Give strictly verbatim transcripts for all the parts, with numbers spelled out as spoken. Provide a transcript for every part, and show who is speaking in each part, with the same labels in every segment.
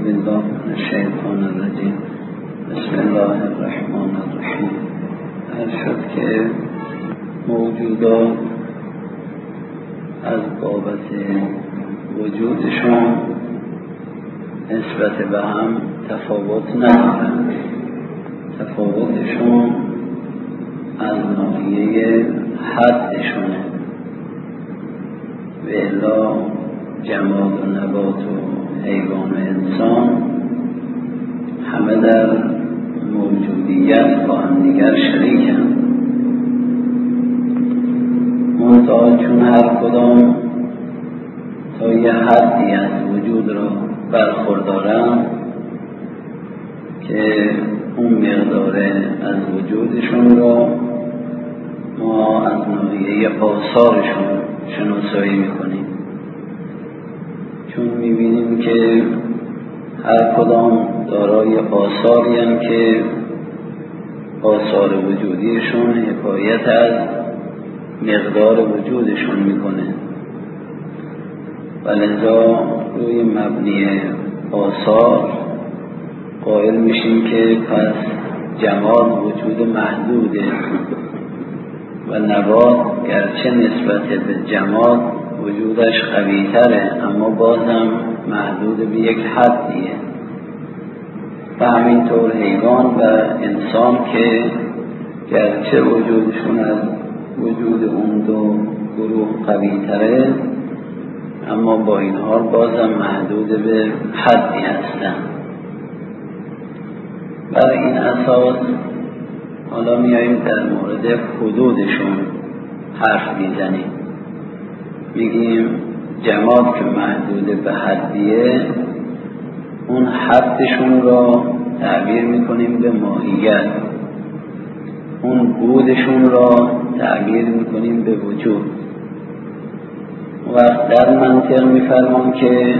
Speaker 1: بالله من الشیطان الرجیم. بسم الله الرحمن الرحیم. هر شد که موجودات از بابت وجودشون نسبت به هم تفاوت ندارند. تفاوتشون از ناحیه حدشونه. و الا جماد و نبات و حیوان و انسان همه در موجودیت با هم دیگر شریکند. منتها چون هر کدام تا یه حدی از وجود را برخوردارند که اون مقدار از وجودشون را ما از ناحیه آثارشون شناسایی میکنیم، چون میبینیم که هر کدام دارای آثاری هم که آثار وجودیشون حکایت از مقدار وجودشون میکنه و لذا روی مبنی آثار قائل میشیم که پس جماد وجود محدوده و نبات گرچه نسبت به جماد وجودش قوی‌تره اما بازم محدود به یک حدیه. و همینطور حیوان و انسان که گرچه وجودشون از وجود اون دو گروه قوی‌تره اما با این حال بازم محدود به حدی هستن. بر این اساس حالا میاییم در مورد حدودشون حرف میزنیم. میگیم جماد که محدود به حدیه، اون حدشون را تعبیر میکنیم به ماهیت، اون بودشون را تعبیر میکنیم به وجود. و در منطق میفرمان که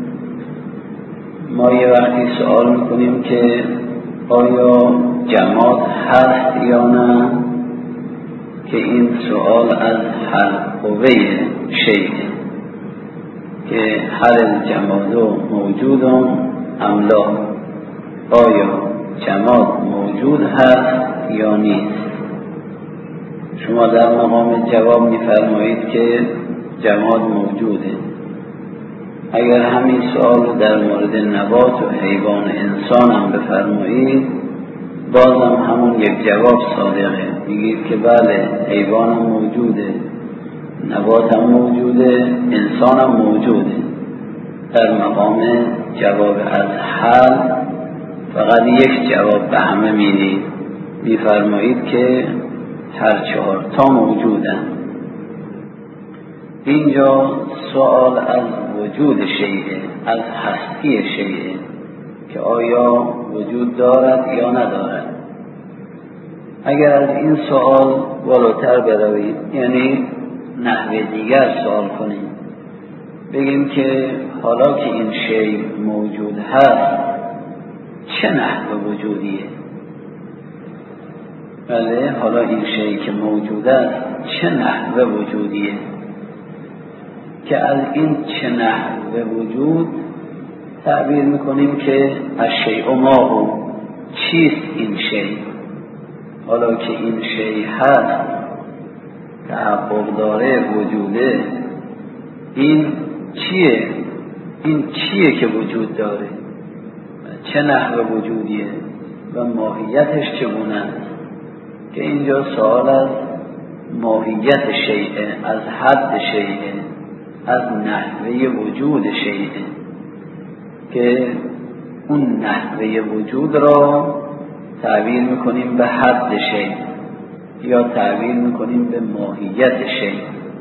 Speaker 1: ما یه وقتی سوال میکنیم که آیا جماد هست یا نه، که این سوال از حلقوه شیء که هل الجماد موجود ام لا، آیا جماد موجود هست یا نیست. شما در مقام جواب میفرمایید که جماد موجوده. اگر همین سوال در مورد نبات و حیوان انسان هم بفرمایید بازم همون یک جواب صادقه. میگید که بله حیوان هم موجوده، نبات هم موجوده، انسان هم موجوده. در مقام جواب از حل فقط یک جواب به همه میدید، میفرمایید که هر چهار تا موجودن. اینجا سوال از وجود شیء، از هستی شیء که آیا وجود دارد یا ندارد. اگر از این سوال بالاتر بروید، یعنی نحوه دیگر سوال کنیم، بگیم که حالا که این شیء موجود هست چه نحوه وجودیه؟ بله حالا این شیء که موجود است چه نحوه وجودیه؟ که از این چه نحوه وجود تعبیر میکنیم که الشیء ماهو، چیست این شیء؟ حالا که این شیء هست تحقق داره وجوده، این چیه؟ این چیه که وجود داره؟ چه نحوه وجودیه و ماهیتش چگونه است؟ که اینجا سوال از ماهیت شیء، از حد شیء، از نحوه وجود شیء، که اون نحوه وجود را تعبیر میکنیم به حد شیء یا تعبیر میکنیم به ماهیت شیء.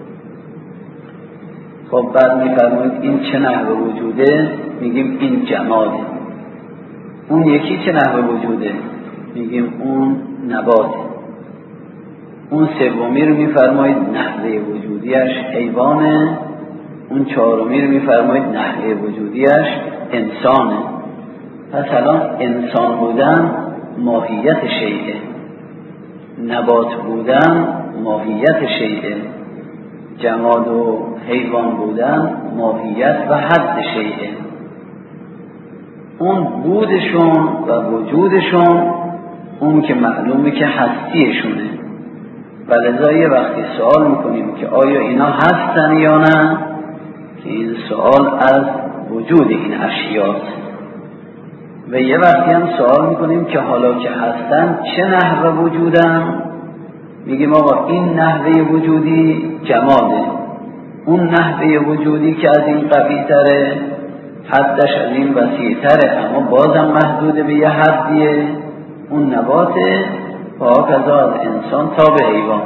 Speaker 1: خب بعد میفرمایید این چه نحوه وجوده؟ میگیم این جماده. اون یکی چه نحوه وجوده؟ میگیم اون نباته. اون سومی رو میفرمایید نحوه وجودیش حیوانه. اون چهارمی رو میفرمایید نحوه وجودیش انسانه. پس الان انسان بودن ماهیت شیء، نبات بودن ماهیت شیء، جماد و حیوان بودن ماهیت و حد شیء. اون بودشون و وجودشون اون که معلومه که هستیشونه. ولذا یه وقتی سوال میکنیم که آیا اینا هستن یا نه، که این سوال از وجود این اشیاست. و یه وقتی هم سوال میکنیم که حالا که هستن چه نحوه وجودن، میگیم آقا این نحوه وجودی جماده، اون نحوه وجودی که از این قوی تره، حدش از این وسیع تره اما بازم محدوده به یه حدیه، اون نباته. فهکذا از انسان تا به حیوان،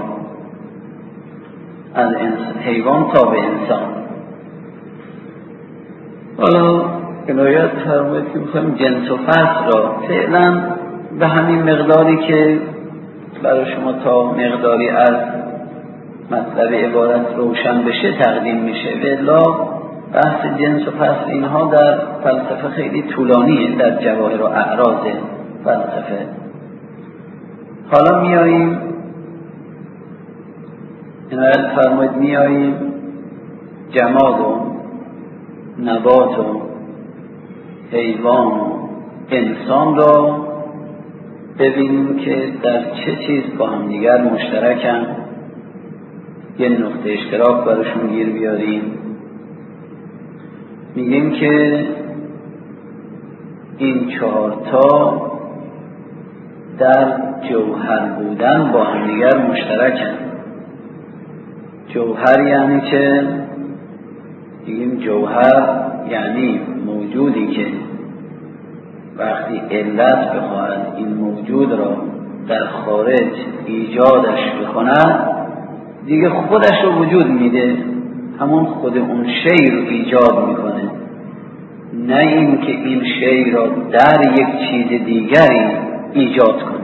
Speaker 1: از حیوان تا به انسان. حالا عنایت فرمایید که میخوایم جنس و فصل را فعلا به همین مقداری که برای شما تا مقداری از مطلب عبارت روشن بشه تقدیم میشه. والا بحث جنس و فصل اینها در فلسفه خیلی طولانیه، در جواهر و اعراض فلسفه. حالا میاییم عنایت فرمایید میاییم جماد و نبات و حیوان و انسان را ببینیم که در چه چیز با هم دیگر مشترکن، یه نقطه اشتراک براشون گیر بیاریم. میگیم که این چهارتا در جوهر بودن با هم دیگر مشترکن. جوهر یعنی چه؟ میگیم جوهر یعنی موجودی که وقتی علت بخواهد این موجود را در خارج ایجادش بکند دیگه خودش رو وجود میده، همون خود اون شی رو ایجاد میکنه، نه این که این شی را در یک چیز دیگری ایجاد کنه.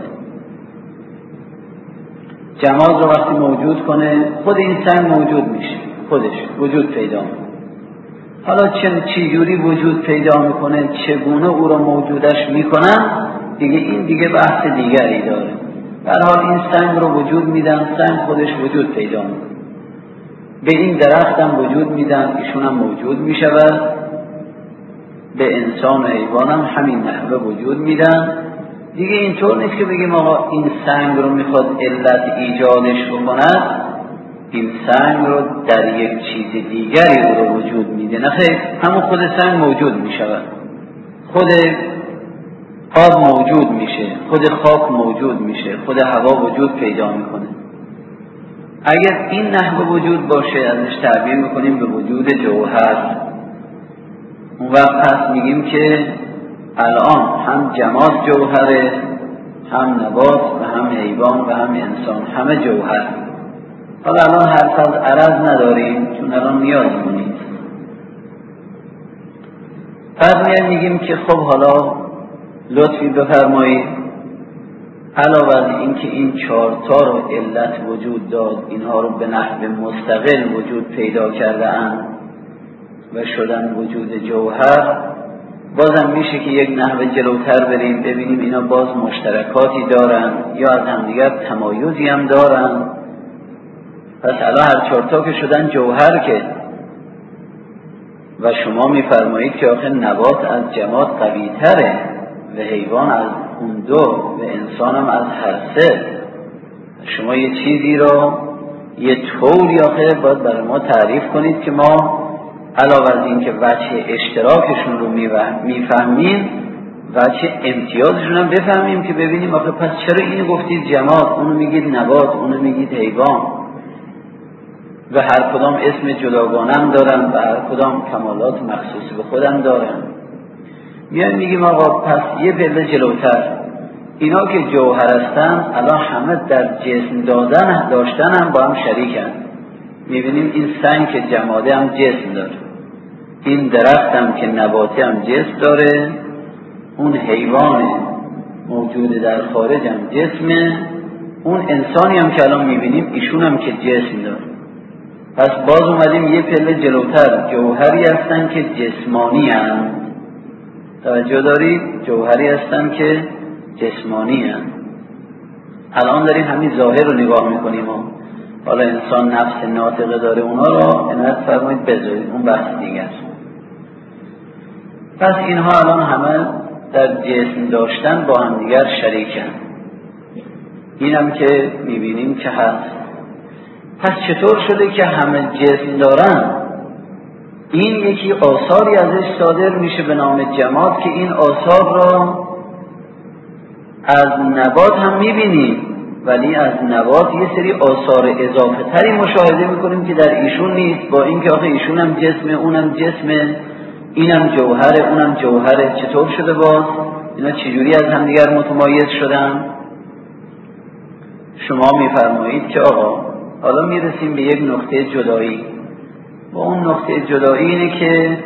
Speaker 1: جماد رو وقتی موجود کنه خود این سنگ موجود میشه، خودش وجود پیدا میکنه. حالا چه چجوری وجود پیدا میکنه، چگونه او را موجودش میکنن، دیگه این دیگه بحث دیگری داره. به هر حال این سنگ رو وجود میدن، سنگ خودش وجود پیدا میکنه. به این درخت هم وجود میدن، ایشون هم موجود میشود. به انسان و حیوان هم همین نحوه وجود میدن. دیگه اینطور نیست که بگیم آقا این سنگ رو میخواد علت ایجادش بکند، این سنگ رو در یک چیز دیگری او رو وجود میده. نه خیر، همون خود سنگ موجود میشود، خود آب موجود میشه، خود خاک موجود میشه، خود هوا وجود پیدا میکنه. اگر این نحوه وجود باشه ازش تعبیر میکنیم به وجود جوهر. اون وقت پس میگیم که الان هم جماد جوهره، هم نبات و هم حیوان و هم انسان، همه جوهر. حالا الان حرف از عرض نداریم چون الان نیازمون نیست. بعد میگیم که خب حالا لطفی بفرمایید علاوه از این که این چهارتا رو علت وجود داد، اینها رو به نحو مستقل وجود پیدا کرده اند و شدن وجود جوهر، بازم میشه که یک نحو جلوتر بریم ببینیم اینا باز مشترکاتی دارن یا از همدیگر تمایزی هم دارن. پس الان هر چهارتا که شدن جوهر که، و شما میفرمایید که آخه نبات از جماد قوی تره و حیوان از اون دو و انسان هم از هر سه. شما یه چیزی رو یه طوری آخه باید برای ما تعریف کنید که ما علاوه از این که وجه اشتراکشون رو میفهمیم وجه امتیازشون هم بفهمیم که ببینیم آخه پس چرا اینو گفتید جماد، اونو میگید نبات، اونو میگید حیوان، و هر کدام اسم جداگانه دارن و هر کدام کمالات مخصوص به خودم دارن. میایم میگیم آقا پس یه پله جلوتر، اینا که جوهر هستن الان همه در جسم دادن داشتن هم با هم شریکن. میبینیم این سنگ که جماده هم جسم داره، این درخت هم که نباتی هم جسم داره، اون حیوان موجود در خارج هم جسمه، اون انسانی هم که الان میبینیم ایشون هم که جسم داره. پس باز اومدیم یه پله جلوتر، جوهری هستن که جسمانی هم، توجه دارید، جوهری هستن که جسمانی هم. الان داریم همین ظاهر رو نگاه میکنیم و حالا انسان نفس ناطقه داره، اونا رو عنایت فرمایید بذارید، اون بحث دیگر. پس اینها الان همه در جسم داشتن با هم دیگر شریکن. اینم که میبینیم که هست. پس چطور شده که همه جسم دارن؟ این یکی آثاری ازش صادر میشه به نام جماد که این آثار را از نبات هم میبینیم، ولی از نبات یه سری آثار اضافه تری مشاهده میکنیم که در ایشون نیست، با اینکه آخه ایشون هم جسمه، اونم جسمه، اینم جوهره، اونم جوهره. چطور شده باز؟ اینا چجوری از هم دیگر متمایز شدن؟ شما میفرمایید که آقا حالا میرسیم به یک نقطه جدایی. و اون نقطه جدایی اینه که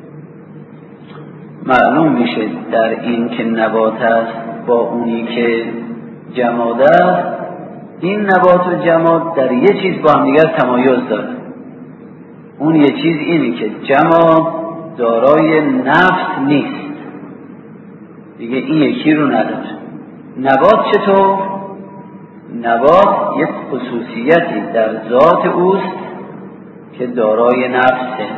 Speaker 1: معلوم میشه در این که نبات است با اونی که جماد است، این نبات و جماد در یه چیز با هم دیگر تمایز داره. اون یه چیز اینه که جماد دارای نفس نیست دیگه، این یکی رو نداره. نبات چطور؟ نبات یک خصوصیتی در ذات اوست که دارای نفسه.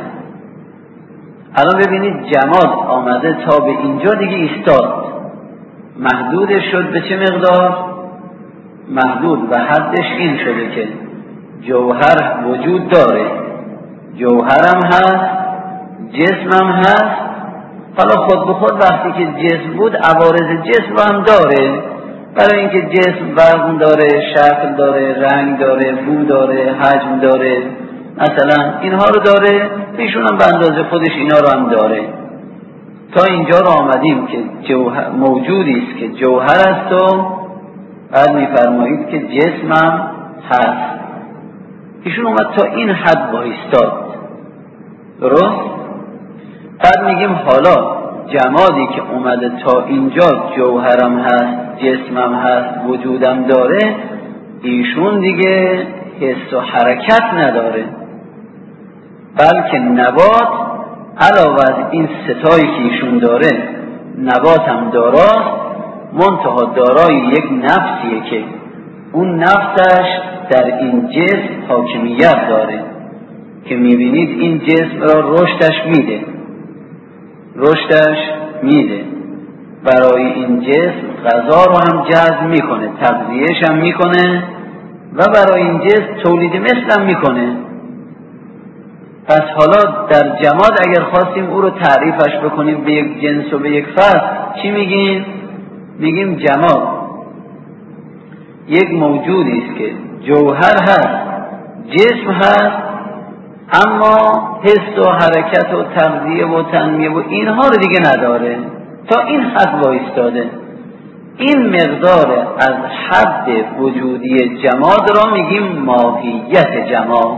Speaker 1: الان ببینید جماد آمده تا به اینجا دیگه ایستاد، محدودش شد به چه مقدار؟ محدود و حدش این شده که جوهر وجود داره، جوهرم هست، جسمم هست. حالا خود به خود وقتی که جسم بود عوارض جسم هم داره، برای اینکه جسم وزن داره، شکل داره، رنگ داره، بو داره، حجم داره، مثلا اینها رو داره، ایشون هم به اندازه خودش اینا رو هم داره. تا اینجا رو آمدیم که جوهر موجودی است که جوهر است و بعد میفرمایید که جسمم هست. ایشون اومد تا این حد وایستاد، درست؟ بعد میگیم حالا جمادی که اومده تا اینجا جوهرم هست، جسمم هست، وجودم داره، ایشون دیگه حس و حرکت نداره، بلکه نبات علاوه از این ستایی که ایشون داره نبات هم داراست، منتها دارای یک نفسیه که اون نفسش در این جسم حاکمیت داره که میبینید این جسم را رشدش میده، رشدش میده برای این جسم غذا رو هم جذب میکنه، تغذیهش هم میکنه و برای این جسم تولید مثل هم میکنه. پس حالا در جماد اگر خواستیم او رو تعریفش بکنیم به یک جنس و به یک فرد، چی میگیم؟ میگیم جماد یک موجودی است که جوهر هست، جسم هست، اما حس و حرکت و تغذیه و تنمیه و اینها رو دیگه نداره. تا این حد وایستاده. این مقدار از حد وجودی جماد را میگیم ماهیت جماد،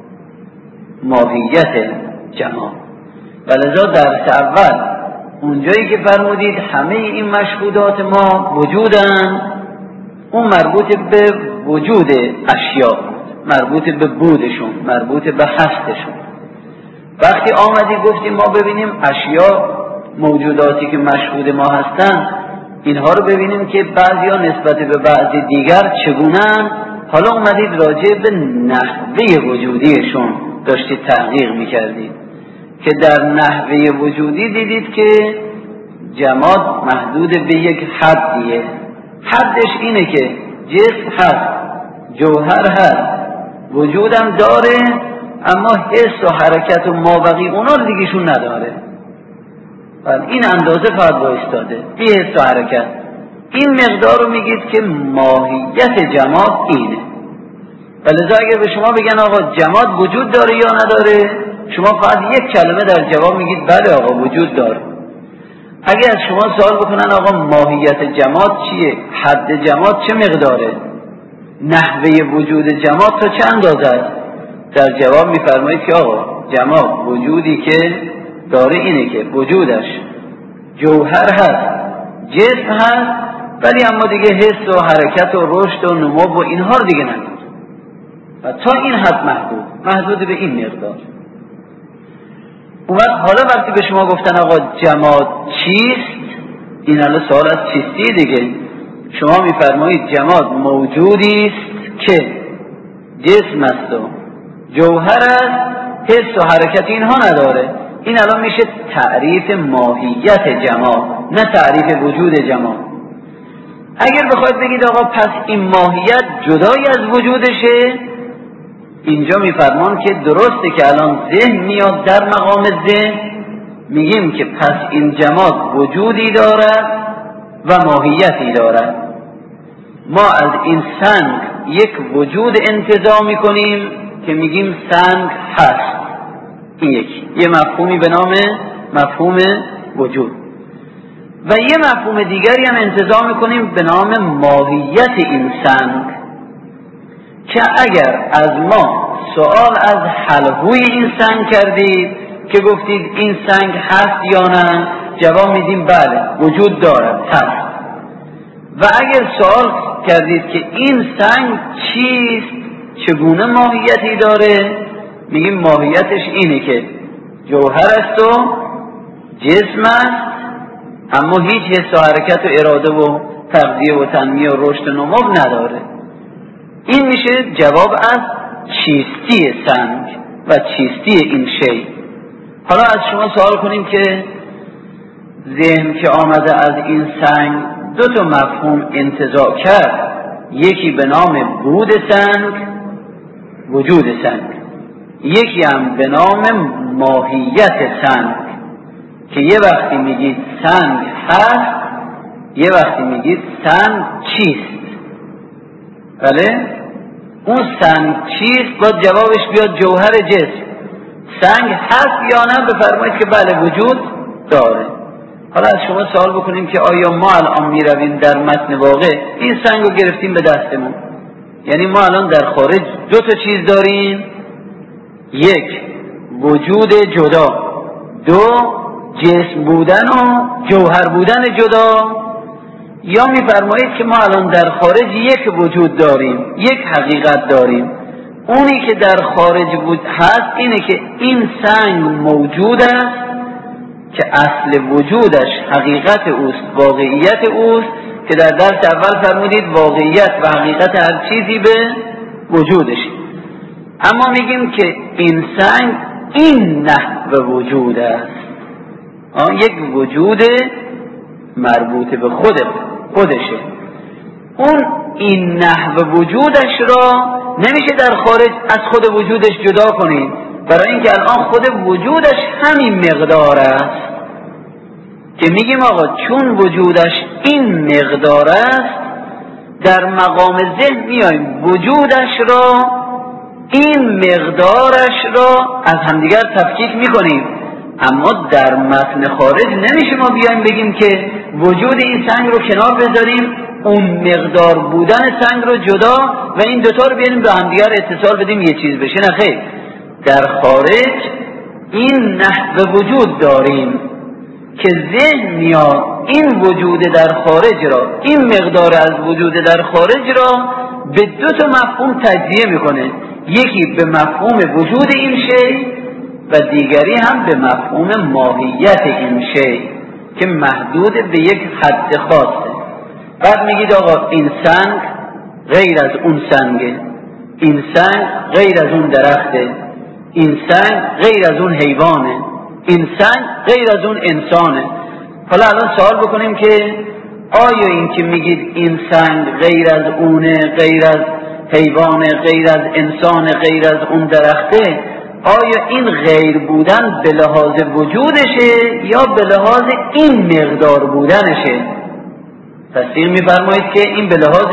Speaker 1: ماهیت جماد. ولذا درس اول اونجایی که فرمودید همه این مشهودات ما وجودن، اون مربوط به وجود اشیاء، مربوط به بودشون، مربوط به هستشون. وقتی آمدی گفتیم ما ببینیم اشیاء، موجوداتی که مشهود ما هستن، اینها رو ببینیم که بعضی ها نسبت به بعضی دیگر چگونن. حالا اومدید راجع به نحوه وجودیشون داشتید تحقیق میکردید که در نحوه وجودی دیدید که جماد محدود به یک حدیه. حدش اینه که جسم هست، جوهر هست، وجودم داره، اما حس و حرکت و مابقی اونا رو دیگهشون نداره. این اندازه فقط وایستاده بی حس و حرکت. این مقدار رو میگید که ماهیت جماد اینه. ولذا اگر به شما بگن آقا جماد وجود داره یا نداره، شما فقط یک کلمه در جواب میگید بله آقا وجود داره. اگر از شما سوال بکنن آقا ماهیت جماد چیه، حد جماد چه مقداره، نحوه وجود جماد تا چه اندازه است، در جواب میفرمایید که آقا جماد وجودی که داره اینه که وجودش جوهر هست، جسم هست، ولی اما دیگه حس و حرکت و رشد و نمو و اینها رو دیگه نداره. و تا این حد محدود محدود به این مقدار. اومد حالا وقتی به شما گفتن آقا جماد چیست، این حالا سوال از چیستی دیگه. شما میفرمایید جماد موجودی است که جسم است و جوهر است، حس و حرکت اینها نداره. این الان میشه تعریف ماهیت جماد، نه تعریف وجود جماد. اگر بخواید بگید آقا پس این ماهیت جدای از وجودشه، اینجا میفرمان که درسته که الان ذهن میاد در مقام ذهن، میگیم که پس این جماد وجودی دارد و ماهیتی دارد. ما از این سنگ یک وجود انتزاع میکنیم که میگیم سنگ هست، این یکی یه مفهومی به نام مفهوم وجود، و یه مفهوم دیگری هم انتزاع میکنیم به نام ماهیت این سنگ، که اگر از ما سوال از حلقوی این سنگ کردید که گفتید این سنگ هست یا نه، جواب میدیم بله وجود دارد هست. و اگر سوال کردید که این سنگ چیست، چگونه ماهیتی داره، میگیم ماهیتش اینه که جوهر است و جسم است، اما هیچ حس و حرکت و اراده و تغذیه و تنمیه و رشد و نمو نداره. این میشه جواب از چیستی سنگ و چیستی این شی. حالا از شما سوال کنیم که ذهن که آمده از این سنگ دو تا مفهوم انتزاع کرد، یکی به نام بود سنگ، وجود سنگ، یکی هم به نام ماهیت سنگ، که یه وقتی میگید سنگ هست، یه وقتی میگید سنگ چیست. بله؟ اون سنگ چیست باید جوابش بیاد جوهر جسم. سنگ هست یا نه بفرمایید که بله وجود داره. حالا از شما سوال بکنیم که آیا ما الان میرویم در متن واقع این سنگ رو گرفتیم به دستمون، یعنی ما الان در خارج دو تا چیز داریم، یک وجود جدا، دو جسم بودن و جوهر بودن جدا، یا میفرمایید که ما الان در خارج یک وجود داریم، یک حقیقت داریم، اونی که در خارج بود هست اینه که این سنگ موجود است که اصل وجودش حقیقت اوست، واقعیت اوست، که در درس اول فرمودید واقعیت و حقیقت هر چیزی به وجودش. اما میگیم که این سنگ این نحو وجود است، یک وجود مربوط به خود خودشه. اون این نحو وجودش را نمیشه در خارج از خود وجودش جدا کنید، برای اینکه الان خود وجودش همین مقدار است که میگیم آقا چون وجودش این مقدار است، در مقام ذهن میایم وجودش را، این مقدارش را از همدیگر تفکیک میکنیم. اما در متن خارج نمیشه ما بیایم بگیم که وجود این سنگ رو کنار بذاریم، اون مقدار بودن سنگ رو جدا و این دوتا رو بیاریم به همدیگر اتصال بدیم یه چیز بشه. نه خیر، در خارج این نحو وجود داریم که ذهن میاد این وجود در خارج را، این مقدار از وجود در خارج را به دو تا مفهوم تجزیه میکنه، یکی به مفهوم وجود این شی و دیگری هم به مفهوم ماهیت این شی که محدود به یک حد خاصه. بعد میگید آقا این سنگ غیر از اون سنگه، این سنگ غیر از اون درخته، این سنگ غیر از اون حیوانه، این سنگ غیر از اون انسانه. حالا الان سوال بکنیم که آیا این که میگید این سنگ غیر از اونه، غیر از حیوانه، غیر از انسان، غیر از اون درخته، آیا این غیر بودن به لحاظ وجودشه یا به لحاظ این مقدار بودنشه؟ تصدیق میفرمایید که این به لحاظ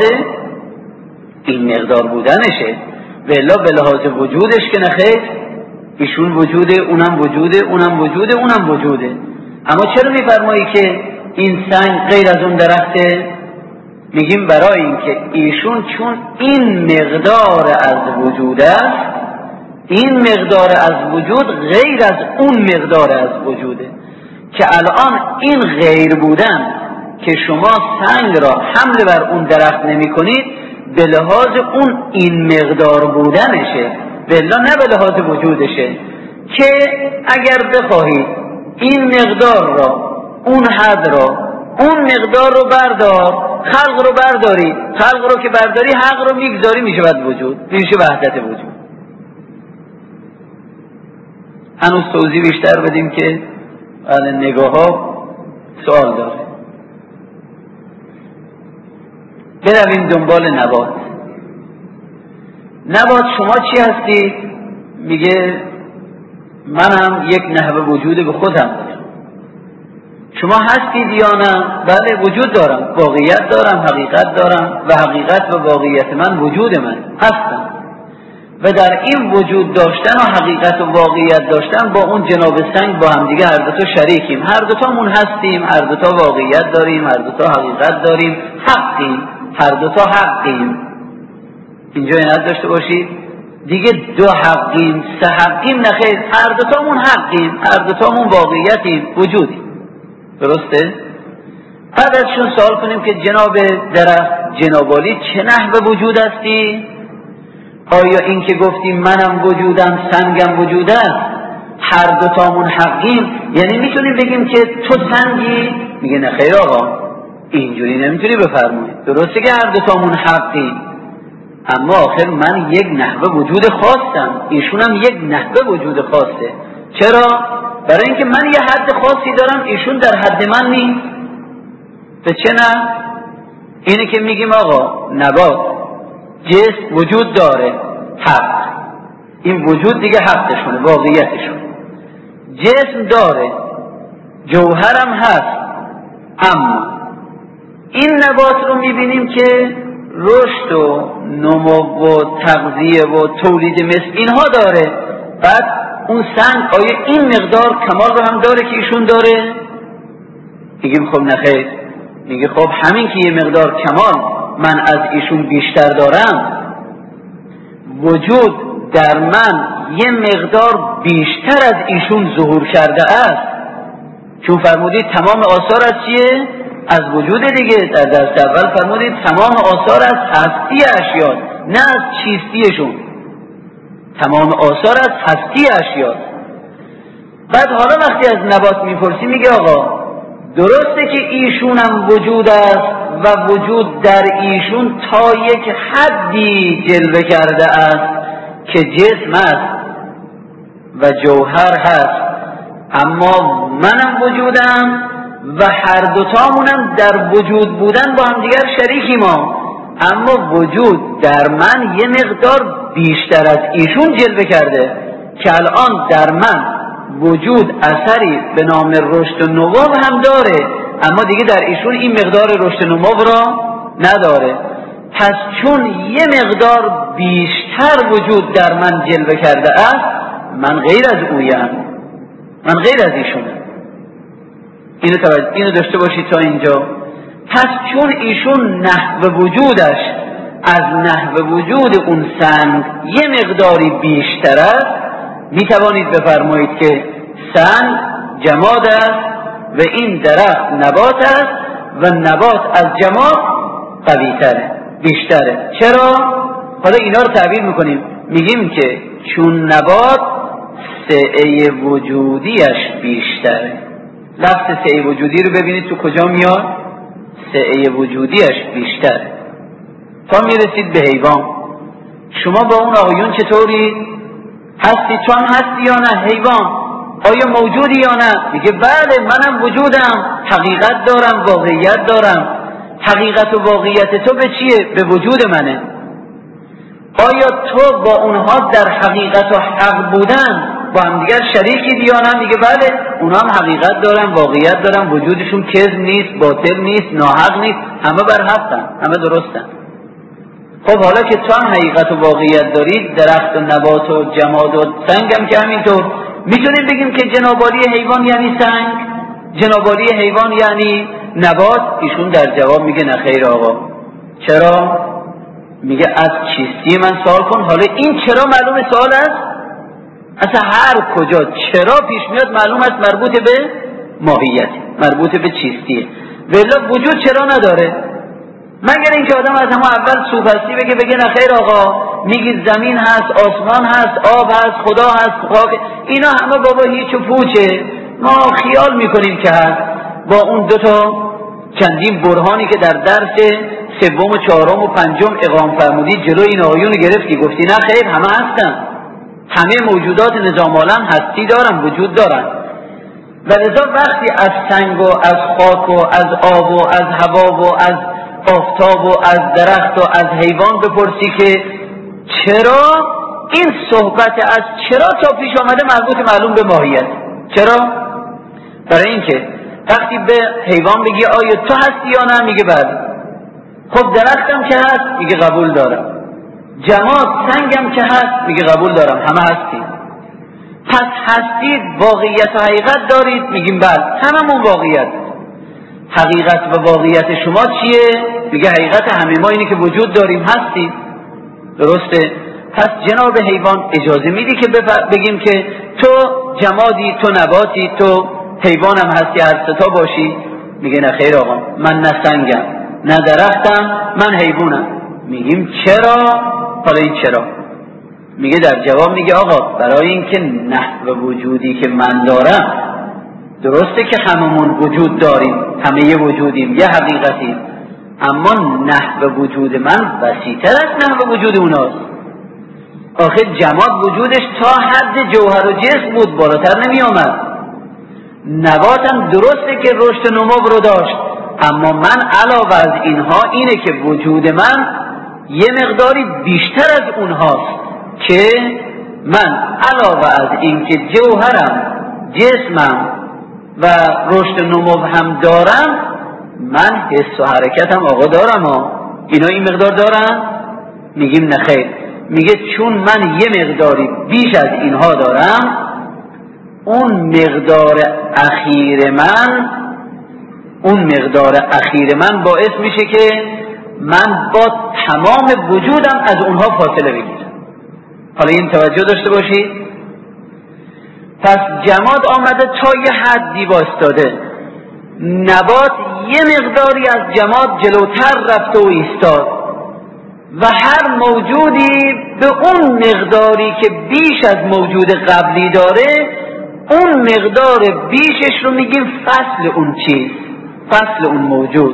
Speaker 1: این مقدار بودنشه، ولی به لحاظ وجودش که نخیر، ایشون وجوده، اونم وجوده، اونم وجوده، اونم وجوده. اما چرا میفرمایی که این سنگ غیر از اون درخته؟ میگیم برای اینکه ایشون چون این مقدار از وجود است، این مقدار از وجود غیر از اون مقدار از وجوده، که الان این غیر بودن که شما سنگ را حمل بر اون درخت نمی کنید به لحاظ اون این مقدار بودنشه، بلا نه به لحاظ وجودشه، که اگر بخواهید این مقدار را، اون حد را، اون مقدار رو بردار، خلق رو برداری، خلق رو که برداری حق رو میگذاری، میشه بعد وجود، میشه وحدت وجود. هنوز توضیح بیشتر بدیم که نگاه ها سوال داره. برویم دنبال نبات. نبات شما چی هستید؟ میگه منم یک نحوه وجود به خودم دارم. شما هستید یا نه؟ بله وجود دارم، واقعیت دارم، حقیقت دارم و حقیقت و واقعیت من وجود من هستم و در این وجود داشتن و حقیقت و واقعیت داشتن با اون جناب سنگ با هم دیگه هر دوتا شریکیم، هر دوتامون هستیم، هر دوتا واقعیت داریم، هر دوتا حقیقت داریم، حقیم، هر دوتا حقیم. اینجا اینت داشته باشید دیگه دو حقیم سه حقیم نخیر، هر دوتامون حقیم، هر دوتامون واقعیتیم، وجودیم. درسته؟ بعد ازشون سوال کنیم که جناب درخت جنابالی چه نحوه وجود هستی؟ آیا این که گفتیم منم وجودم سنگم وجود است هر دوتامون حقیم؟ یعنی میتونیم بگیم که تو سنگی؟ میگه نه خیر آقا اینجوری نمیتونی بفرمایید. درسته که هر دوتامون حقیم اما آخر من یک نحوه وجود خاصم، ایشونم یک نحوه وجود خاصه. چرا؟ برای اینکه من یه حد خاصی دارم ایشون در حد من نیست. به چه نه؟ اینه که میگیم آقا نبات جسم وجود داره، حق، این وجود دیگه حقشونه، واقعیتشونه. جسم داره، جوهرم هست، اما این نبات رو میبینیم که رشد و نمو و تغذیه و تولید مثل اینها داره. بعد اون سنگ آیا این مقدار کمال رو هم داره که ایشون داره؟ میگیم خب نخیر. میگه خب همین که یه مقدار کمال من از ایشون بیشتر دارم، وجود در من یه مقدار بیشتر از ایشون ظهور کرده است. چون فرمودید تمام آثار از چیه؟ از وجود دیگه. در درس اول فرمودید تمام آثار از هستی اشیا، نه از چیستیشون. تمام آثار از هستی اشیا. بعد حالا وقتی از نبات میپرسی میگه آقا درسته که ایشونم وجود است و وجود در ایشون تا یک حدی جلوه کرده است که جسم است و جوهر هست، اما منم وجودم و هر دوتامونم در وجود بودن با هم دیگر شریکی ما، اما وجود در من یه مقدار بیشتر از ایشون جلوه کرده که الان در من وجود اثری به نام رشد و نمو هم داره، اما دیگه در ایشون این مقدار رشد و نمو را نداره. پس چون یه مقدار بیشتر وجود در من جلوه کرده است، من غیر از اویم، من غیر از ایشونم. اینو توجه اینو داشته باشید تا اینجا. پس چون ایشون نحو وجودش از نحو وجود اون سنگ یه مقداری بیشتر است، می توانید بفرمایید که سنگ جماد است و این درخت نبات است و نبات از جماد قوی تره، بیشتره. چرا؟ حالا اینا رو تعبیر میکنیم، میگیم که چون نبات سعه وجودیش بیشتره. لفظ سعه وجودی رو ببینید تو کجا میاد؟ سعه وجودیش بیشتره. تا میرسید به حیوان. شما با اون آقایون چطوری؟ هستی؟ تو هم هستی یا نه؟ حیوان آیا موجودی یا نه؟ میگه بله منم وجودم، حقیقت دارم، واقعیت دارم. حقیقت و واقعیت تو به چیه؟ به وجود منه. آیا تو با اونها در حقیقت و حق بودن با هم دیگر شریکی یا نه؟ میگه بله اونها هم حقیقت دارن، واقعیت دارن، وجودشون کذب نیست، باطل نیست، ناحق نیست، همه بر حقن، همه درستن. خب حالا که تو هم حقیقت و واقعیت دارید، درخت و نبات و جماد و سنگ هم که همینطور، میتونیم بگیم که جنابالی حیوان یعنی سنگ، جنابالی حیوان یعنی نبات؟ ایشون در جواب میگه نخیر آقا. چرا؟ میگه از چیستی من سوال کن. حالا این چرا معلوم سوال است؟ اصلا هر کجا چرا پیش میاد معلوم است مربوط به ماهیت، مربوط به چیستیه. ولی وجود چرا نداره؟ مگر اینکه آدم از همه اول سوپستی بگه بگه نخیر آقا، میگی زمین هست، آسمان هست، آب هست، خدا هست، خاک، اینا همه بابا هیچ و پوچه، ما خیال میکنیم که هست. با اون دوتا چندین برهانی که در درس سوم و چهارم و پنجم اقام فرمودی جلو این آقایون گرفتی، گفتی نه خیر همه هستن، همه موجودات نظام عالم هستی دارن، وجود دارن. و لذا وقتی از سنگ و از خاک و از آب و از هوا و از آفتاب و از درخت و از حیوان بپرسی که چرا، این صحبت از چرا تا پیش آمده مربوط معلوم به ماهیت. چرا؟ برای اینکه وقتی به حیوان بگی آیا تو هستی یا نه، میگه بله. خب درختم که هست، میگه قبول دارم. جماد سنگم که هست، میگه قبول دارم، همه هستی. پس هستید، واقعیت و حقیقت دارید، میگیم بله، هممون واقعیت. حقیقت و واقعیت شما چیه؟ میگه حقیقت همه ما اینه که وجود داریم، هستید. درسته؟ پس جناب حیوان اجازه میدی که بگیم که تو جمادی، تو نباتی، تو حیوانم هستی، هر ستا باشی؟ میگه نه خیر آقا، من نه سنگم نه درختم، من حیوانم. میگیم چرا؟ حالا این چرا؟ میگه در جواب میگه آقا برای اینکه نحو وجودی که من دارم، درسته که هممون وجود داریم، همه یه وجودیم، یه حقیقتیم، اما نحو وجود من وسیع‌تر از نحو وجود اوناست. آخه جماد وجودش تا حد جوهر و جسم بود، بالاتر نمی آمد. نباتم درسته که رشد نمو رو داشت، اما من علاوه از اینها اینه که وجود من یه مقداری بیشتر از اونهاست، که من علاوه از این که جوهرم، جسمم و رشد نمو هم دارم، من حس و حرکتم آقا دارم ها. اینا این مقدار دارن؟ میگیم نخیر. میگه چون من یه مقداری بیش از اینها دارم، اون مقدار اخیر من اون مقدار اخیر من باعث میشه که من با تمام وجودم از اونها فاصله بگیرم. حالا این توجه داشته باشید. پس جماد آمده تا یه حدی وایستاده، نبات یه مقداری از جماد جلوتر رفته و ایستاد، و هر موجودی به اون مقداری که بیش از موجود قبلی داره، اون مقدار بیشش رو میگیم فصل اون چیز، فصل اون موجود.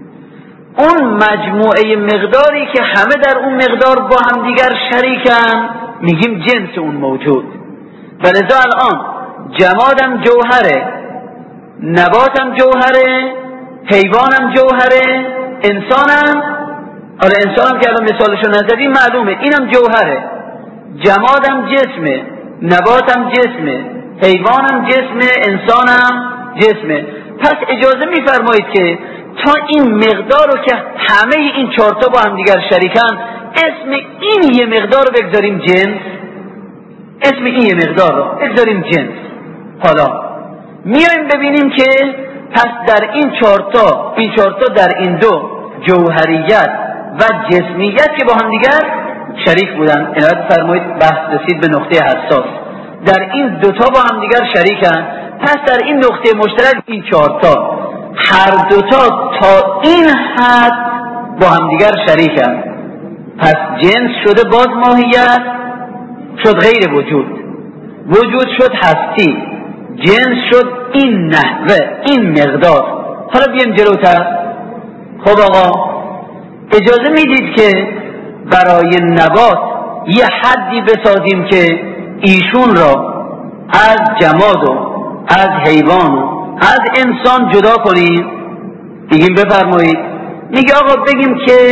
Speaker 1: اون مجموعه مقداری که همه در اون مقدار با هم دیگر شریکن، میگیم جنس اون موجود. ولذا الان جمادم جوهره، نباتم جوهره، حیوانم جوهره، انسانم، آره انسانم که الان مثالشو نزدیم معلومه اینم جوهره، جمادم جسمه، نباتم جسمه، حیوانم جسمه، انسانم جسمه. پس اجازه میفرمایید که تا این مقدار رو که همه این چهارتا با هم دیگر شریکن، اسم این یه مقدار رو بگذاریم جنس، اسم این یه مقدار رو بگذاریم جنس. حالا میایم ببینیم که پس در این چهارتا این چهارتا در این دو جوهریت و جسمیت که با هم دیگر شریک بودن، عنایت فرمایید بحث رسید به نقطه حساس، در این دوتا با هم دیگر شریکن. پس در این نقطه مشترک این چهارتا هر دوتا تا این حد با هم دیگر شریکن. پس جنس شده باز ماهیت، شد غیر وجود، وجود شد هستی، جنس شد این نحوه، این مقدار. حالا بیایم جلوتر. خب آقا اجازه میدید که برای نبات یه حدی بسازیم که ایشون را از جماد و از حیوان و از انسان جدا کنیم؟ بگیم بفرمایید. میگه آقا بگیم که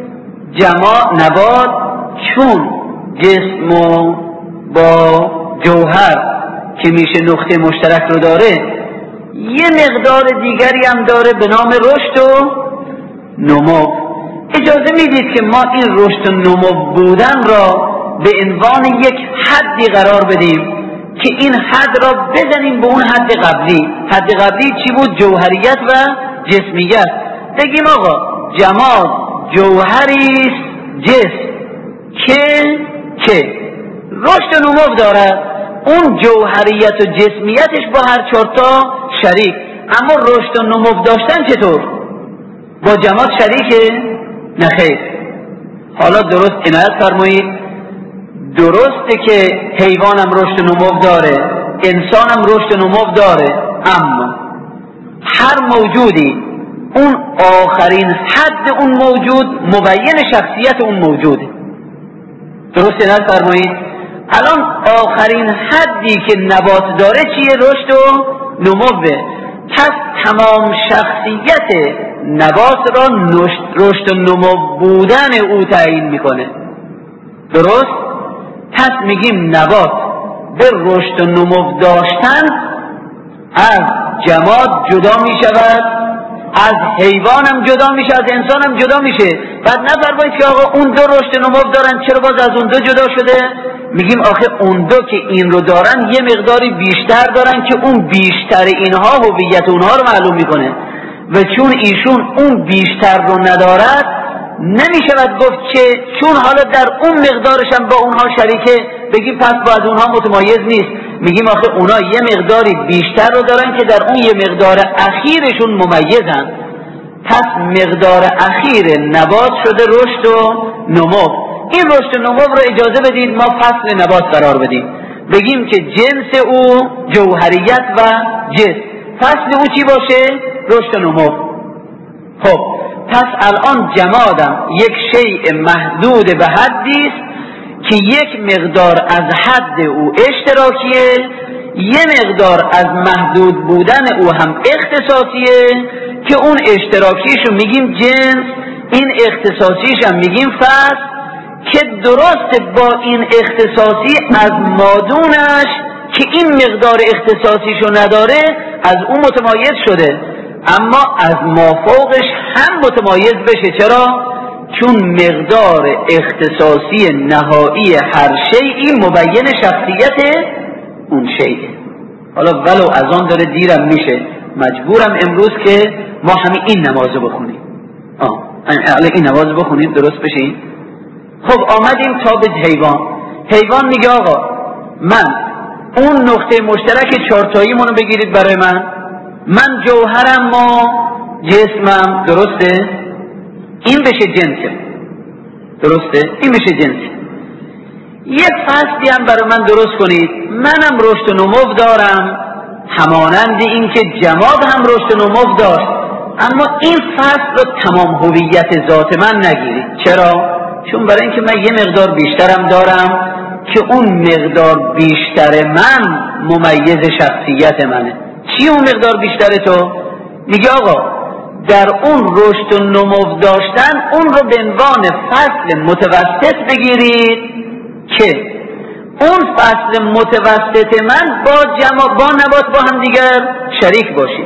Speaker 1: جماد نبات چون جسم و با جوهر که میشه نقطه مشترک رو داره، یه مقدار دیگری هم داره به نام رشد و نمو. اجازه میدید که ما این رشد و نمو بودن را به عنوان یک حدی قرار بدیم که این حد را بزنیم به اون حد قبلی. حد قبلی چی بود؟ جوهریت و جسمیت. بگیم آقا جماد جوهریست جسم که که رشد و نمو دارد، اون جوهریت و جسمیتش با هر چهارتا شریک. اما رشد و نمو داشتن چطور؟ با جماد شریکه؟ نخیر. حالا درست عنایت فرمایید، درسته که حیوانم رشد و نمو داره، انسانم رشد و نمو داره، اما هر موجودی اون آخرین حد اون موجود مبین شخصیت اون موجوده. درست عنایت فرمایید. الان آخرین حدی که نبات داره چیه؟ رشد و نموه. پس تمام شخصیت نبات را رشد و نمو بودن او تعیین میکنه. درست؟ پس میگیم نبات به رشد و نمو داشتن از جماد جدا میشود، از حیوانم جدا میشه، از انسانم جدا میشه. بعد نفرمایید که آقا اون دو رشد و نمو دارن، چرا باز از اون دو جدا شده؟ میگیم آخه اون دو که این رو دارن یه مقداری بیشتر دارن که اون بیشتر اینها هویت اونها رو معلوم میکنه و چون ایشون اون بیشتر رو ندارد نمیشود گفت که چون حالا در اون مقدارش هم با اونها شریکه بگیم پس با از اونها متمایز نیست. میگیم آخه اونا یه مقداری بیشتر رو دارن که در اون یه مقدار اخیرشون ممیزن. پس مقدار اخیر نبات شده رشد و نمو. این رشد و نمو رو اجازه بدید ما فصل نبات قرار بدیم، بگیم که جنس او جوهریت و جسم، فصل او چی باشه؟ رشد و نمو. خب پس الان جمادم یک شیء محدود به حدی است که یک مقدار از حد او اشتراکیه، یه مقدار از محدود بودن او هم اختصاصیه که اون اشتراکیشو میگیم جنس، این اختصاصیش هم میگیم فصل، که درست با این اختصاصی از مادونش که این مقدار اختصاصیشو نداره از اون متمایز شده، اما از مافوقش هم متمایز بشه. چرا؟ چون مقدار اختصاصی نهایی هر شیئی مبین شخصیت اون شیء. حالا ولو از آن داره دیرم میشه، مجبورم امروز که ما همین این نمازو بخونیم. آه این نمازو بخونیم درست بشیم. خب آمدیم تا به حیوان. حیوان میگه آقا من اون نقطه مشترک چارتایی منو بگیرید برای من، من جوهرم ما جسمم، درسته؟ این بشه جنسه، درسته؟ این بشه جنسه. یه فصلی هم برای من درست کنید، منم رشد و نمو دارم همانند این که جماد هم رشد و نمو داشت، اما این فصل رو تمام هویت ذات من نگیرید. چرا؟ چون برای اینکه من یه مقدار بیشترم دارم که اون مقدار بیشتر من ممیز شخصیت منه. چی اون مقدار بیشتر تو؟ میگه آقا در اون رشد و نمو داشتن اون رو به عنوان فصل متوسط بگیرید که اون فصل متوسط من با جمع با نبات با هم دیگر شریک باشید،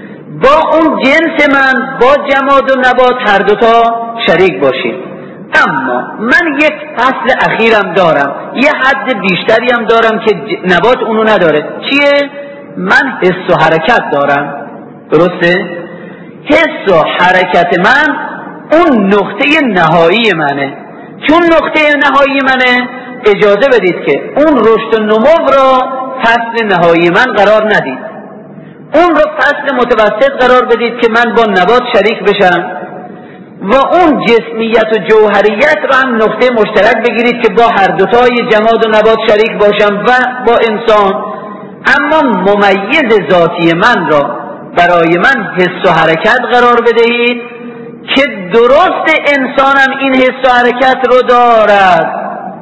Speaker 1: با اون جنس من با جماد و نبات هر دوتا شریک باشید. اما من یک فصل اخیرم دارم، یه حد بیشتری هم دارم که نبات اونو نداره. چیه؟ من حس و حرکت دارم، درسته؟ حس و حرکت من اون نقطه نهایی منه. چون نقطه نهایی منه اجازه بدید که اون رشد و نمو را فصل نهایی من قرار ندید، اون رو فصل متوسط قرار بدید که من با نبات شریک بشم و اون جسمیت و جوهریت را هم نقطه مشترک بگیرید که با هر دوتای جماد و نبات شریک باشم و با انسان. اما ممیز ذاتی من را برای من حس و حرکت قرار بدهید که درست انسانم این حس و حرکت رو دارد،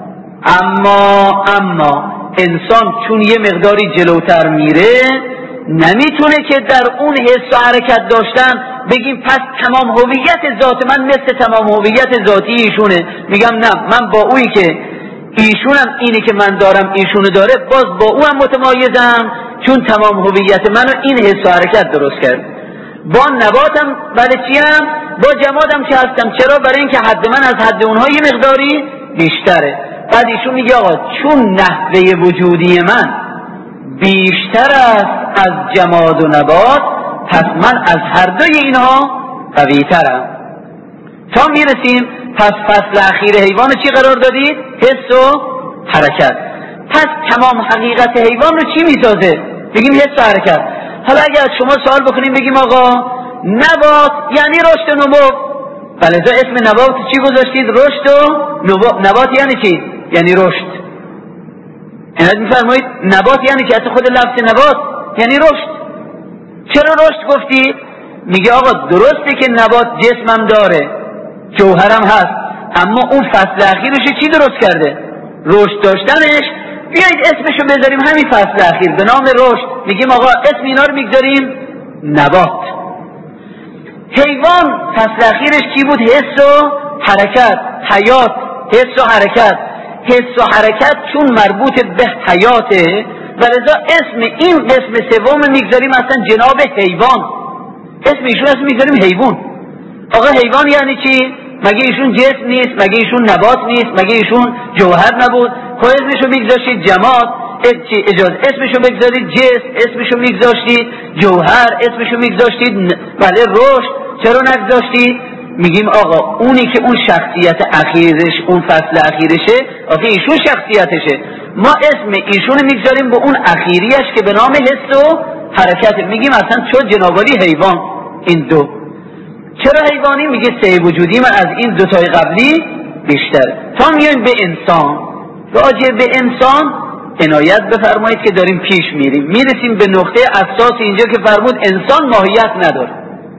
Speaker 1: اما اما انسان چون یه مقداری جلوتر میره نمیتونه که در اون حس و حرکت داشتن بگیم پس تمام هویت ذات من مثل تمام هویت ذاتی ایشونه. میگم نه، من با اویی که ایشونم اینی که من دارم ایشونه داره باز با او هم متمایزم، چون تمام هویت منو این حس و حرکت درست کرد. با نباتم بله چیم؟ با جمادم که هستم. چرا؟ برای اینکه حد من از حد اونها یه مقداری بیشتره. بعد ایشون میگه آقا چون نحوه وجودی من بیشتر است از جماد و نبات پس من از هر دوی اینها قوی ترم. تا میرسیم پس فصل اخیر حیوان چی قرار دادید؟ حس و حرکت. پس تمام حقیقت حیوان رو چی میسازه؟ بگیم حس و حرکت. حالا اگر از شما سوال بکنیم بگیم آقا نبات یعنی رشد و نمو، بله تو اسم نبات چی گذاشتید؟ رشد و نمو. نبات یعنی چی؟ یعنی رشد. اینت میفرمایید نبات یعنی چی؟ اصلا خود لفظ نبات یعنی رشد. چرا رشد گفتی؟ میگه آقا درسته که نبات جسمم داره جوهرم هست، اما اون فصل اخیرش چی درست کرده؟ رشد داشتنش بیایید اسمشو بذاریم همین فصل اخیر به نام رشد. میگیم آقا اسم اینا رو میگذاریم نبات. حیوان فصل اخیرش کی بود؟ حس و حرکت، حیات، حس و حرکت. حس و حرکت چون مربوط به حیاته و لذا اسم این قسم سوم میگذاریم اصلا جناب حیوان. اسم ایشون اسم میگذاریم حیوان. آقا حیوان یعنی چی؟ مگه ایشون جسم نیست؟ مگه ایشون نبات نیست؟ مگه ایشون جوهر نبود؟ خب اسمشو میگذاشتید جماد، اجازه اسمشو بگذارید جسم، اسمشو میگذاشتید جوهر، اسمشو میگذاشتید بله رشد، چرا نگذاشتید؟ میگیم آقا اونی که اون شخصیت اخیرش اون فصل اخیرشه، آقا ایشون شخصیتشه، ما اسم ایشونو میگذاریم به اون اخیریش که به نام حس و حرکت. میگیم اصلا چون جنابالی حیوان. این دو چرا حیوانی؟ میگه سه وجودی من از این دوتای قبلی بیشتر. تا میایم به انسان، راجع به انسان عنایت بفرمایید که داریم پیش میریم، میرسیم به نقطه اساس اینجا که فرمود انسان ماهیت نداره.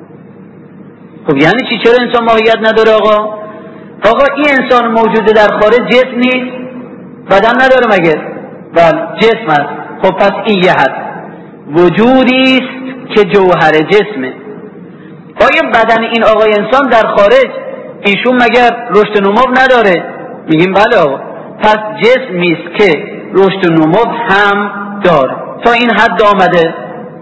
Speaker 1: خب یعنی چی؟ چرا انسان ماهیت نداره آقا؟ آقا این انسان موجوده در خارج جسم نیست؟ بدن نداره مگه؟ بله جسم است. خب پس این یه حد وجودی است که جوهر جسمه. آیا بدن این آقای انسان در خارج ایشون مگر رشد و نمو نداره؟ میگیم بله آقا. پس جسمی است که رشد و نمو هم داره. تا این حد آمده.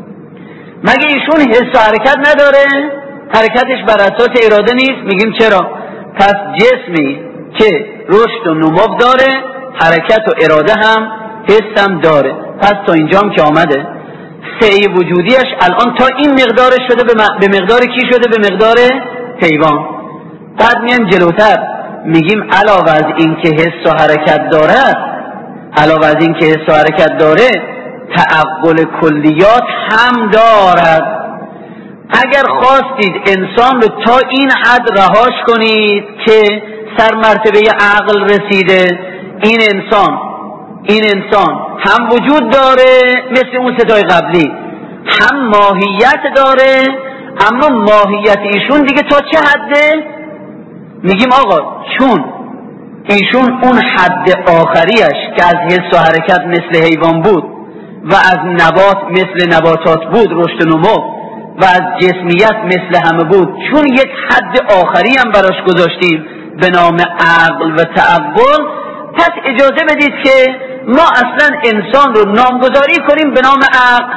Speaker 1: مگه ایشون حس و حرکت نداره؟ حرکتش بر اساس اراده نیست؟ میگیم چرا؟ پس جسمی که رشد و نمو داره، حرکت و اراده هم حس هم داره. پس تا اینجام که آمده سعی وجودیش الان تا این مقدارش شده به مقدار کی شده؟ به مقدار حیوان. بعد میایم جلوتر میگیم علاوه از این که حس و حرکت دارد، علاوه از این که حس و حرکت داره تعقل کلیات هم دارد. اگر خواستید انسان رو تا این حد رهاش کنید که سر مرتبه عقل رسیده، این انسان این انسان هم وجود داره مثل اون ستای قبلی، هم ماهیت داره، اما ماهیت ایشون دیگه تا چه حده؟ میگیم آقا چون ایشون اون حد آخریش که از حس و حرکت مثل حیوان بود و از نبات مثل نباتات بود رشد و نمو و از جسمیت مثل همه بود، چون یک حد آخری هم براش گذاشتیم به نام عقل و تعقل، پس اجازه بدید که ما اصلا انسان رو نامگذاری کنیم به نام عقل.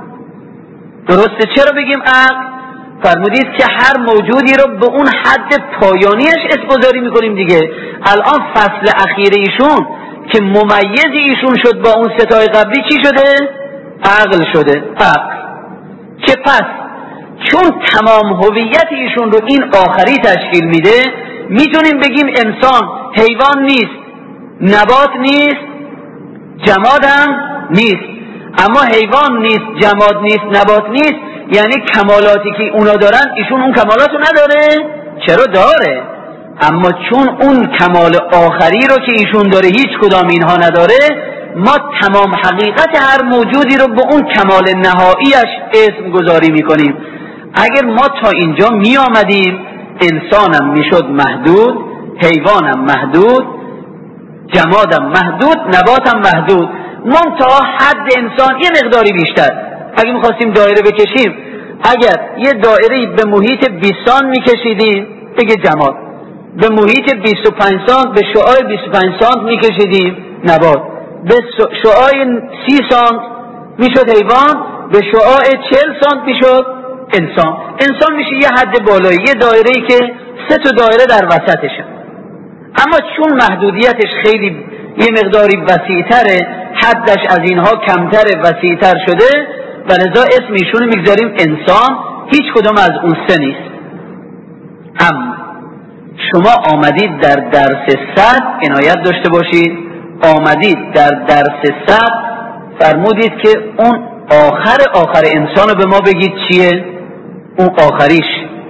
Speaker 1: درسته؟ چرا بگیم عقل؟ فرمودید که هر موجودی رو به اون حد پایانیش اسمگذاری میکنیم دیگه. الان فصل اخیر ایشون که ممیز ایشون شد با اون ستای قبلی چی شده؟ عقل شده. عقل که پس چون تمام هویت ایشون رو این آخری تشکیل میده، میتونیم بگیم انسان حیوان نیست، نبات نیست، جماد هم نیست. اما حیوان نیست، جماد نیست، نبات نیست، یعنی کمالاتی که اونا دارن ایشون اون کمالاتو نداره؟ چرا داره؟ اما چون اون کمال آخری رو که ایشون داره هیچ کدام اینها نداره، ما تمام حقیقت هر موجودی رو به اون کمال نهاییش اسم گذاری میکنیم. اگر ما تا اینجا می آمدیم انسانم میشد محدود، حیوانم محدود، جمادم محدود، نباتم محدود، منتها حد انسان یه مقداری بیشتر. اگه میخواستیم دایره بکشیم، اگر یه دایره به محیط بیست سانت میکشیدیم بگه جماد، به محیط بیست و پنج سانت به شعاع بیست و پنج سانت میکشیدیم نبات، به شعاع سی سانت میشد حیوان، به شعاع چهل سانت میشد انسان. انسان میشه یه حد بالایی، یه دایره‌ای که سه تا دایره در وسطشه. اما چون محدودیتش خیلی یه مقداری وسیع‌تره، حدش از اینها کمتر وسیع‌تر شده و لذا اسم ایشونو میگذاریم انسان، هیچ کدوم از اون سه نیست. اما شما آمدید در درس صد عنایت داشته باشید، آمدید در درس صد فرمودید که اون آخر آخر انسانو به ما بگید چیه؟ اون آخریش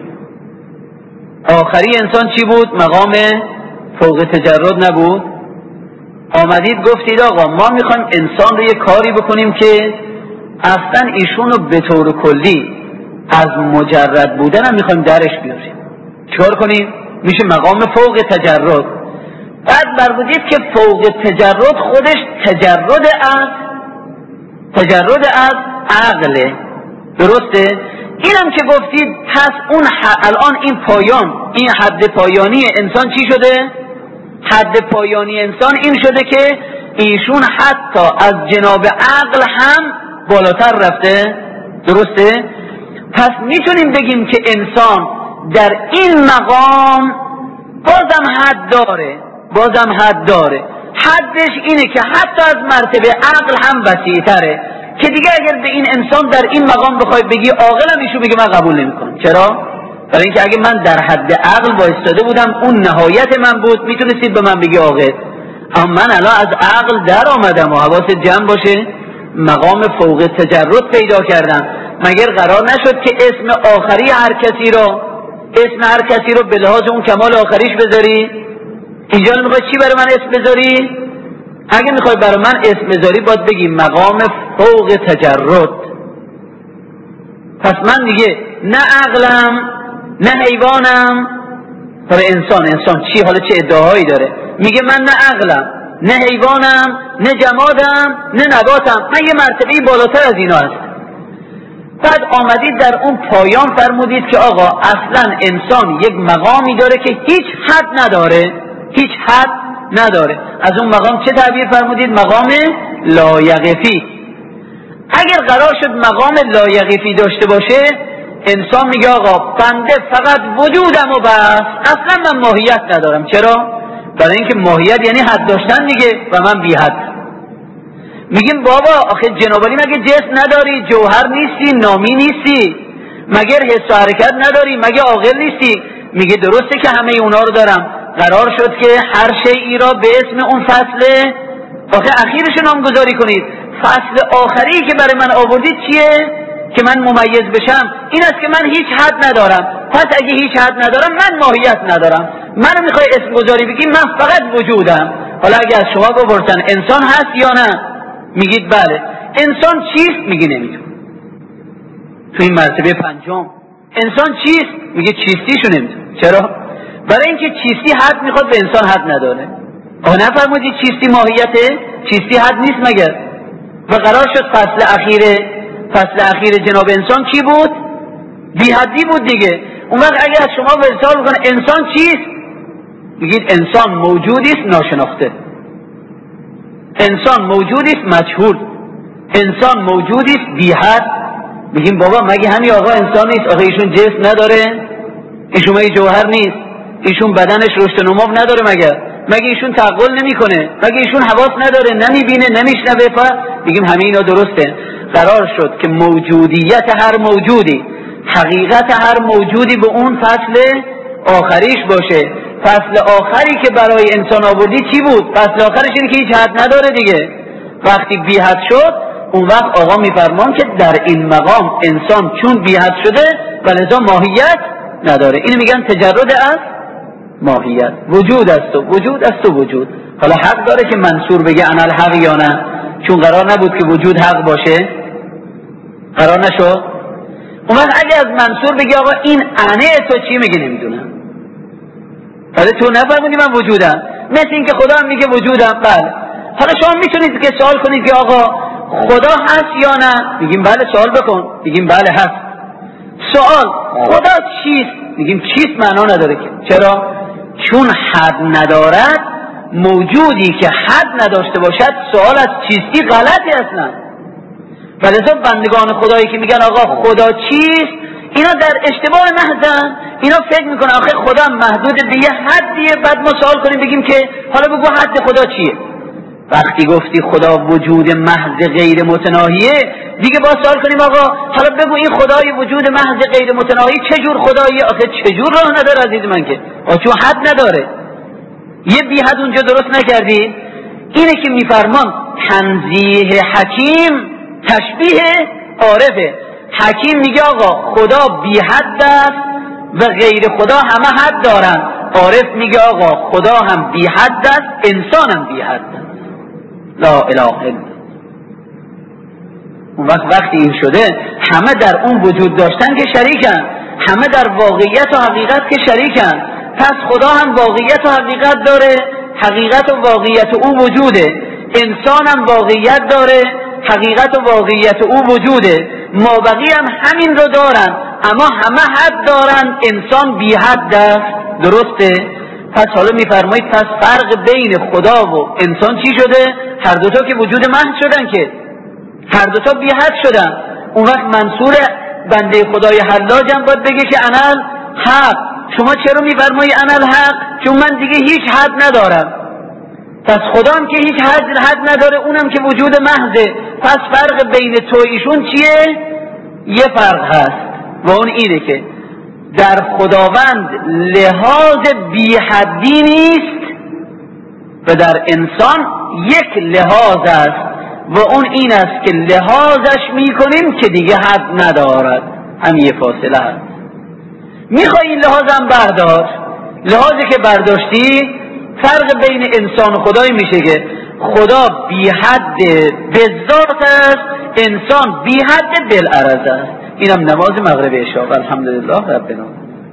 Speaker 1: آخری انسان چی بود؟ مقام فوق تجرد نبود؟ آمدید گفتید آقا ما میخوایم انسان رو یه کاری بکنیم که اصلا ایشون رو به طور کلی از مجرد بودن هم میخوایم درش بیاریم. چکار کنیم؟ میشه مقام فوق تجرد. بعد فرمودید که فوق تجرد خودش تجرد از تجرد از عقله، درسته؟ اینم که گفتید پس اون الان این پایان، این حد پایانی انسان چی شده؟ حد پایانی انسان این شده که ایشون حتی از جناب عقل هم بالاتر رفته، درسته؟ پس میتونیم بگیم که انسان در این مقام بازم حد داره، بازم حد داره. حدش اینه که حتی از مرتبه عقل هم وسیع‌تره، که دیگه اگر به این انسان در این مقام بخوای بگی عاقلم، ایشون بگه من قبول نمیکنم. چرا؟ برای اینکه اگه من در حد عقل وایستاده بودم، اون نهایت من بود، میتونستید به من بگی عاقل. اما من الان از عقل در آمدم و حواست جمع باشه، مقام فوق تجرد پیدا کردم. مگر قرار نشد که اسم آخری هر کسی رو اسم هر کسی رو به لحاظ اون کمال آخریش بذاری؟ اینجا میخوای چی برای من اسم بذاری؟ اگه میخوای برای من اسم بذاری باید بگی مقام فوق تجرد. پس من دیگه نه عقلم نه حیوانم. برای انسان انسان چی؟ حالا چه ادعاهایی داره؟ میگه من نه عقلم نه حیوانم نه جمادم نه نباتم، من یه مرتبه بالاتر از اینا هستم. بعد آمدید در اون پایان فرمودید که آقا اصلا انسان یک مقامی داره که هیچ حد نداره، هیچ حد نداره. از اون مقام چه تعبیر فرمودید؟ مقام لایقفی. اگر قرار شد مقام لایقفی داشته باشه، انسان میگه آقا بنده فقط وجودم و بس، اصلا من ماهیت ندارم. چرا؟ برای اینکه ماهیت یعنی حد داشتن دیگه و من بی حد. میگیم بابا آخه جنابالی مگه جسم نداری، جوهر نیستی، نامی نیستی، مگر حس و حرکت نداری، مگه عاقل نیستی؟ میگه درسته که همه اونا رو دارم، قرار شد که هر شیئی را به اسم اون فصل آخه اخیرش نامگذاری کنید. فصل آخری که برای من آوردید چیه؟ که من ممیز بشم این است که من هیچ حد ندارم. پس اگه هیچ حد ندارم من ماهیت ندارم. منو میخوای اسم گذاری بگی، من فقط وجودم. حالا اگه از شما بپرسن انسان هست یا نه، میگید بله. انسان چیست؟ میگی نمیدونم. تو این مرتبه پنجم انسان چیست؟ میگه چیستیشو نمیدونم. چرا؟ برای اینکه چیستی حد میخواد، به انسان حد نداره. آقا نفرمودید چیستی ماهیته؟ چیستی حد نیست مگر؟ و قرار شد فصل اخیر فصل اخیر جناب انسان کی بود؟ بی حدی بود دیگه. اون وقت اگه از شما ورسال بکنه انسان چیست؟ میگید انسان موجودی است ناشناخته، انسان موجودی است مجهول، انسان موجودی است بی حد. میگیم بابا مگه همین آقا انسان نیست؟ آقا ایشون جسم نداره؟ ایشون مگه جوهر نیست؟ ایشون بدنش رشد و نمو نداره مگر؟ مگه ایشون تعقل نمیکنه؟ مگه ایشون حواس نداره، نمیبینه، نمیشنوه؟ میگیم همه اینا درسته. قرار شد که موجودیت هر موجودی، حقیقت هر موجودی به اون فصل آخریش باشه. فصل آخری که برای انسان آوردی چی بود؟ فصل آخرش اینه که هیچ حد نداره دیگه. وقتی بی حد شد، اون وقت آقا میفرمان که در این مقام انسان چون بی حد شده و لذا ماهیت نداره. اینو میگن تجرد از ماهیت. وجود است و وجود است و وجود. حالا حق داره که منصور بگه انا الحق یا نه؟ چون قرار نبود که وجود حق باشه، قرار نشد. اون وقت اگه از منصور بگه آقا این انه تو چی؟ میگه نمیدونم. حالا تو نفرمونی من وجودم، مثل این که خدا هم میگه وجودم. بله. حالا شما میتونید که سوال کنید که آقا خدا هست یا نه؟ میگیم بله. سوال بکن. میگیم بله هست. سوال خدا چیست؟ میگیم چیست معنا نداره که. چرا؟ چون حد ندارد، موجودی که حد نداشته باشد سوال از چیستی غلطی اصلا. ولذا بندگان خدایی که میگن آقا خدا چیست، اینا در اشتباه محضن. اینا فکر میکنن آخه خدا محدود به یه حدیه، بعد ما سوال کنیم بگیم که حالا بگو حد خدا چیه. وقتی گفتی خدا وجود محض غیر متناهیه، دیگه با سوال کنیم آقا حالا بگو این خدای وجود محض غیر متناهی چه جور خداییه؟ آخه چه جور راه نداره عزیز من که آخه چون حد نداره. یه بی حد اونجا درست نکردی. اینه که میفرمان تنزیه حکیم تشبیه عارفه. حکیم میگه آقا خدا بی حد است و غیر خدا همه حد دارن. عارف میگه آقا خدا هم بی حد است، انسان هم بی حد است. لا اله الا. اون وقت وقتی این شده همه در اون وجود داشتن که شریکن، همه در واقعیت و حقیقت که شریکن. پس خدا هم واقعیت و حقیقت داره، حقیقت و واقعیت او وجوده. انسان هم واقعیت داره، حقیقت و واقعیت او وجوده. مابقی هم همین رو دارن، اما همه حد دارن، انسان بی حد است. درسته؟ پس حالا میفرمایید پس فرق بین خدا و انسان چی شده؟ هر دوتا که وجود محض شدن، که هر دوتا بی حد شدن. اون وقت منصور بنده خدای حلاج هم باید بگه که انا حق. شما چرا میفرمایی انا الحق؟ چون من دیگه هیچ حد ندارم. پس خدا هم که هیچ حد, حد نداره، اونم که وجود محضه. پس فرق بین تو ایشون چیه؟ یه فرق هست و اون اینه که در خداوند لحاظ بی حدی نیست و در انسان یک لحاظ است و اون این است که لحاظش میکنیم که دیگه حد ندارد. هم یه فاصله هست. میخوای این لحاظم بردار، لحاظی که برداشتی فرق بین انسان و خدای میشه که خدا بی حد بذات است، انسان بی حد بالعرض است. اینم نماز مغرب عشاء. الحمدلله ربنا.